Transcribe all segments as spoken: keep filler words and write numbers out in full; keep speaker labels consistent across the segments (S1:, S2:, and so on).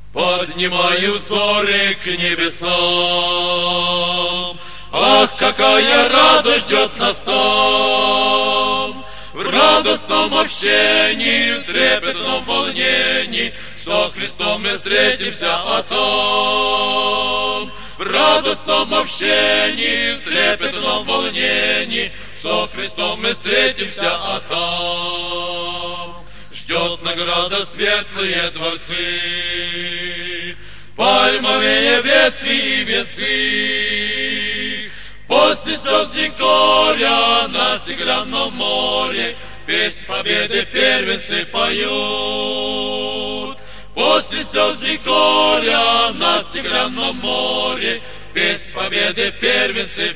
S1: Поднимаю взоры к небесам. Ах, какая радость ждет нас там! В радостном общении, в трепетном волнении со Христом мы встретимся, а там в радостном общении, в трепетном волнении со Христом мы встретимся, а там ждет награда светлые дворцы, пальмовые ветви и венцы. После слез и горя на стеклянном море песнь победы первенцы поют. После слез и горя на стеклянном море песнь победы первенцы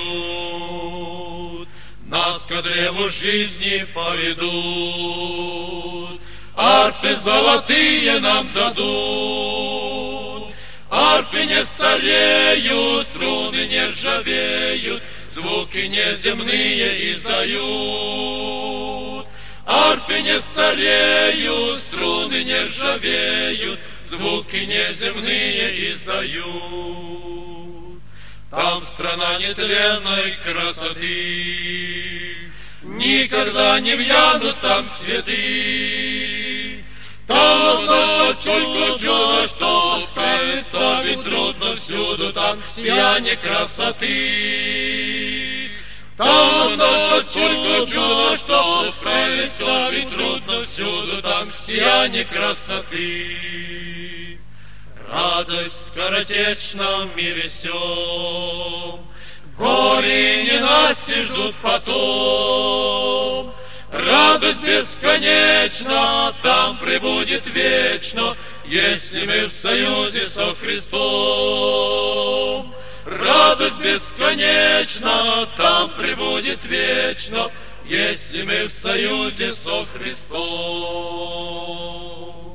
S1: поют. Нас ко древу жизни поведут, арфы золотые нам дадут. Арфы не стареют, струны не ржавеют, звуки неземные издают. Арфы не стареют, струны не ржавеют, звуки неземные издают. Там страна нетленной красоты, никогда не вянут там цветы. Там настолько чудо, что представить трудно всюду, там сияние красоты. Там настолько чудо, что представить трудно всюду, там сияние красоты. Радость в скоротечном мире сём, горе и ненастье ждут потом. Радость бесконечна, там пребудет вечно, если мы в союзе со Христом. Радость бесконечна, там пребудет вечно, если мы в союзе со Христом.